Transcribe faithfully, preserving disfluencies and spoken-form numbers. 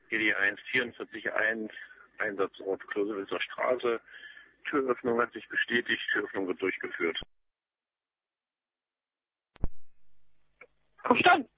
G D eins vierundvierzig eins, Einsatzort Klosewitzer Straße. Türöffnung hat sich bestätigt, Türöffnung wird durchgeführt. Verstanden.